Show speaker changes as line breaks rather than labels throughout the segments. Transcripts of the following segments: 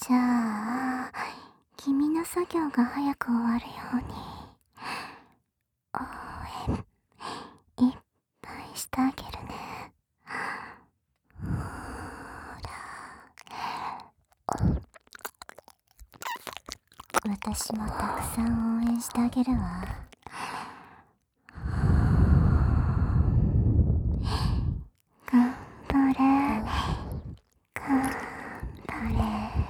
じゃあ君の作業が早く終わるように応援いっぱいしてあげるね。ほら、私もたくさん応援してあげるわ。頑張れ、頑張れ。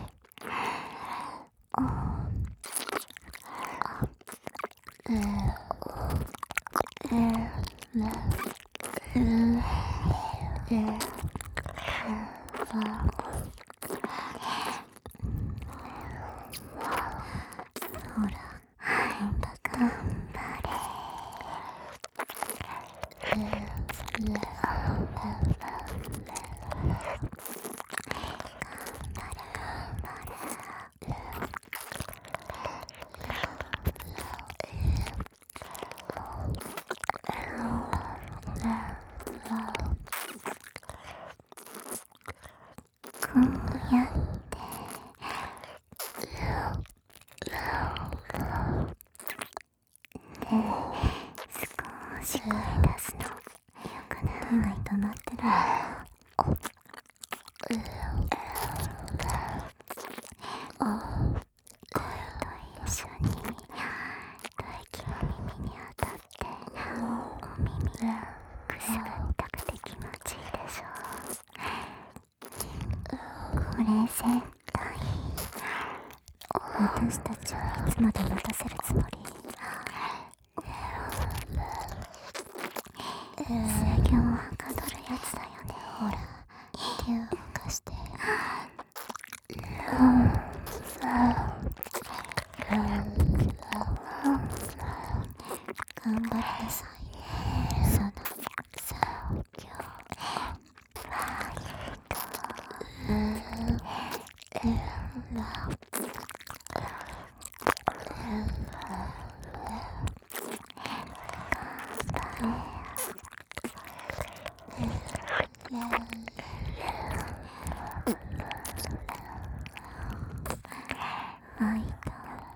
ほら、頑張れ。こうやって少し声出すのよくない？手が止まってるわ。声と一緒に大気の耳に当たってお耳がくすぐったくて気持ちいいでしょ。これ絶対私たちはいつまで待たせるつもり？作業はかどるやつだよね。ほら、手を動かして。頑張りなさい。その作業はいと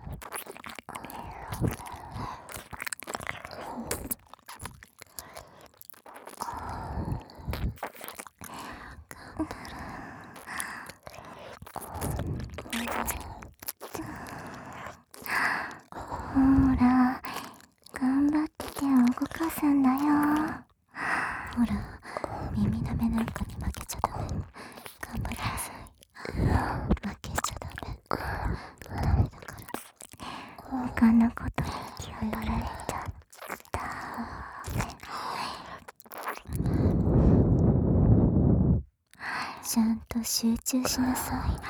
ほら、頑張って手を動かすんだよ。ほら、耳なめなんかに負けちゃダメ。頑張りなさい。負けちゃダメ。ダメだから。他のことに気を取られちゃダメ。ちゃんと集中しなさい。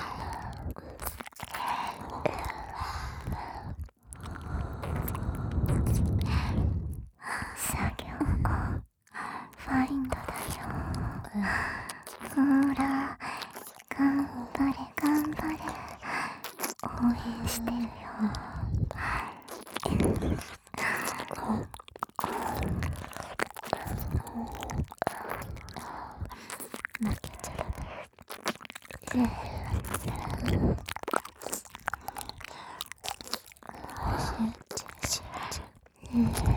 作業ファインドだよ。ほら、頑張れ頑張れ。応援してるよ。負けちゃダメ。集中。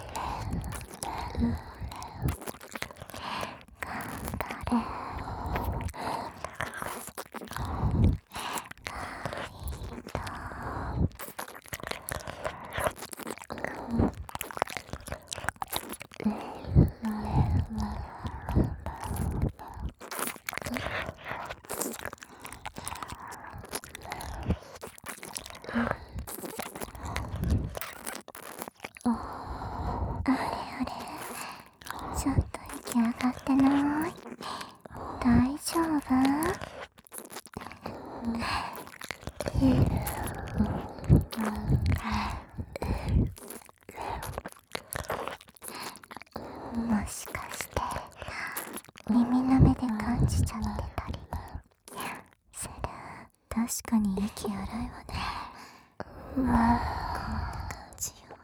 ちょっと息上がってない？大丈夫？もしかして耳の目で感じちゃってたりする？確かに息荒いわね。こんな感じよ。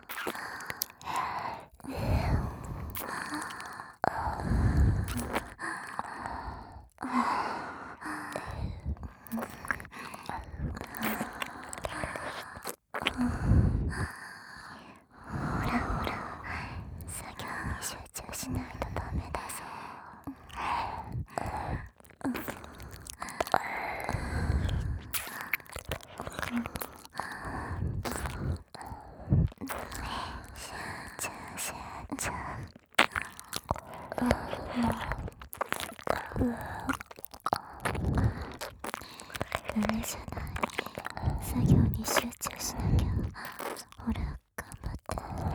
ダメじゃない。作業に集中しなきゃ。ほら、頑張って。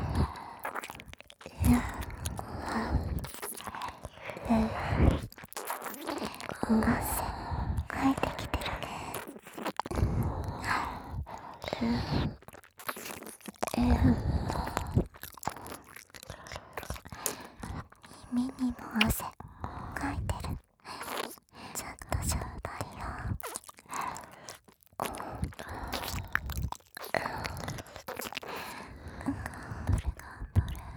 汗かいてきてるね。耳にも汗かいてる。ちょっとちょうだいよ。頑張れ頑張れ。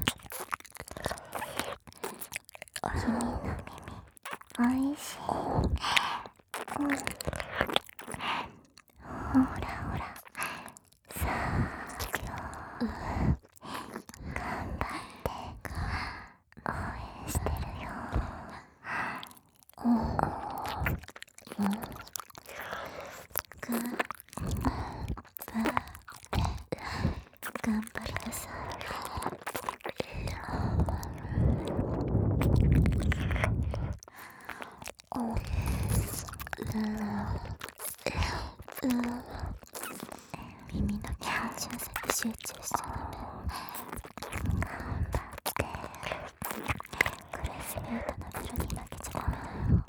君の耳おいしい。ほらほら、さあ頑張って応援してるよ。頑張りなさい。耳の気持ちよさに集中しちゃダメ。頑張って。クレスミュートのベルに負けちゃダメだよ。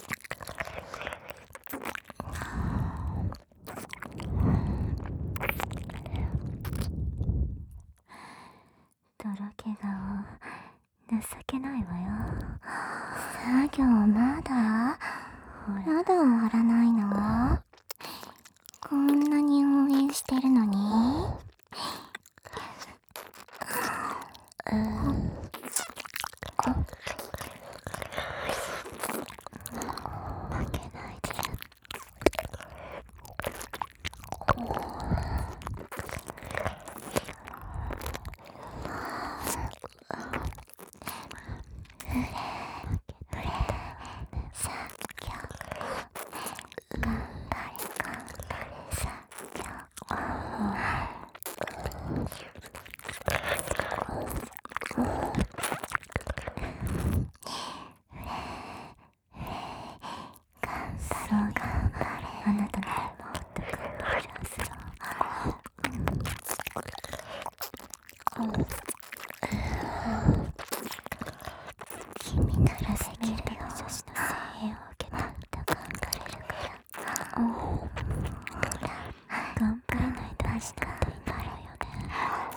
とろけ顔情けないわよ。作業まだ終わらないの？こんなに応援してるのに。負けないで。あなたのもっと頑張るはずよ。君ならできるよ。女子の声援を受けたんだ。頑張れるから。ほら、頑張れないと明日っていないわよね。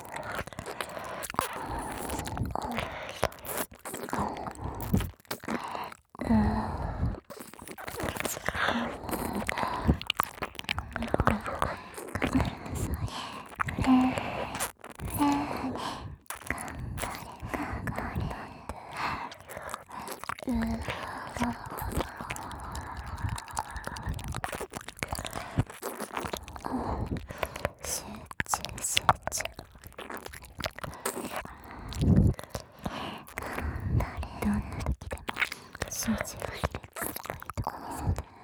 集中集中。頑張れ。どんな時でも集中できるかっこいいとこ見せて。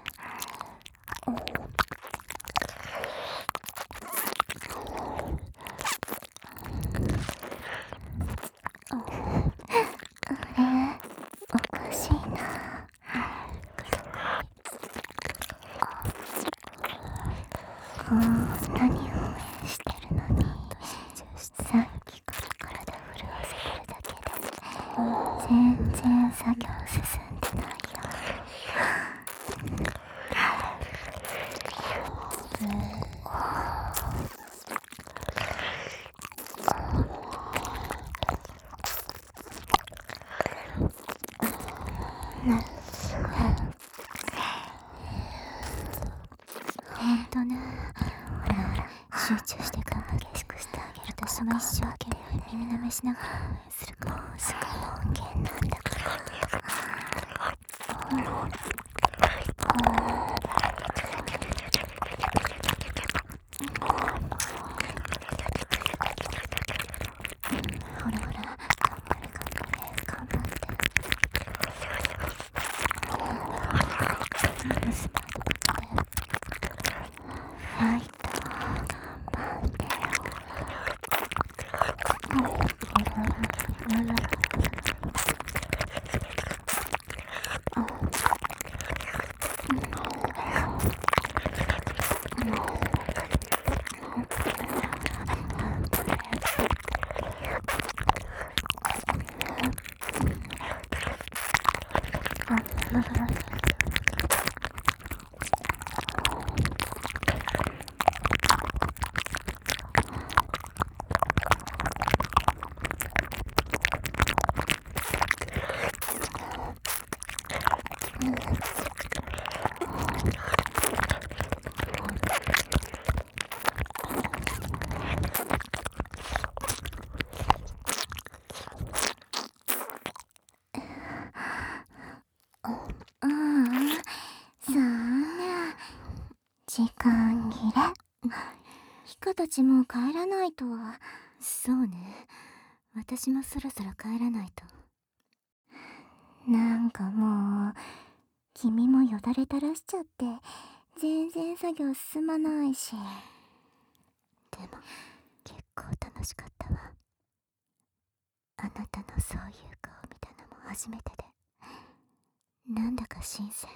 あれおかしいな。こんなに応援してるのに、さっきから体震わせてるだけで全然作業進んでないよ。ほんとね。ほらほら、集中して頑張激しくしてあげる。私も一生懸命耳舐めしながら応援するから。もうすぐ門限なんだから。ほらほら、頑張れ頑張れ、頑張って。スマートだってファイト頑張ってよ。 時間切れ。ヒカたちもう帰らないと。
そうね。私もそろそろ帰らないと。
なんかもう、君もよだれ垂らしちゃって、全然作業進まないし。
でも、結構楽しかったわ。あなたのそういう顔見たのも初めてで、なんだか新鮮。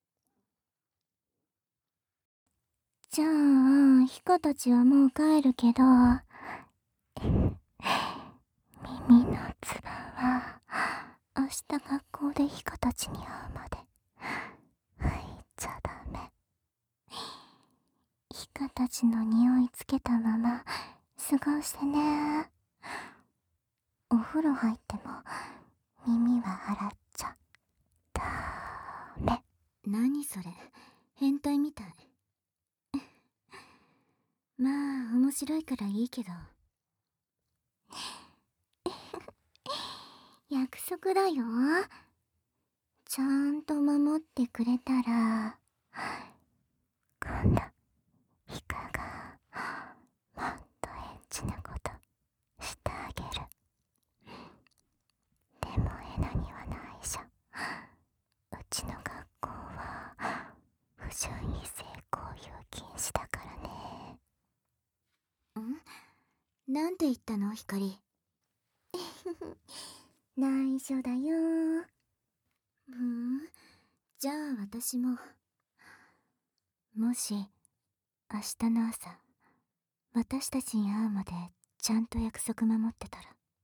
じゃあ、ヒカたちはもう帰るけど、耳のつばは、明日学校でヒカたちに会うまで、入っちゃダメ。ヒカたちの匂いつけたまま、過ごしてね。お風呂入っても、耳は洗っちゃ、ダメ。
何それ、変態みたい。まあ、面白いからいいけど。
約束だよ。ちゃんと守ってくれたら、今度、ヒカが、もっとエッチなことしてあげる。でもエナには内緒。うちの学校は、不純異性交友禁止だからね。
なんて言ったの、光。
内緒だよ。
じゃあ私も。もし、明日の朝、私たちに会うまでちゃんと約束守ってたら。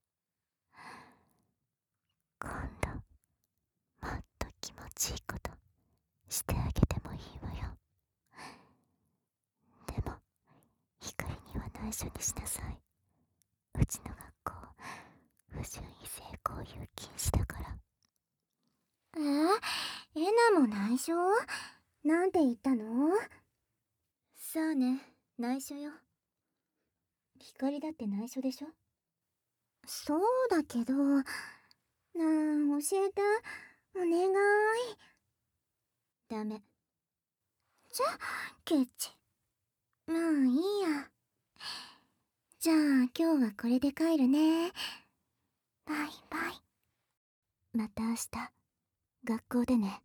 今度、もっと気持ちいいことしてあげてもいいわよ。でも、光には内緒にしなさい。うちの学校、不純異性交友禁止だから。
エナも内緒？なんて言ったの？
そうね、内緒よ。光だって内緒でしょ？
そうだけど、なあ、教えて、お願い。
ダメ。
じゃ、ケチ。まあいいや。じゃあ今日はこれで帰るね。バイバイ。
また明日、学校でね。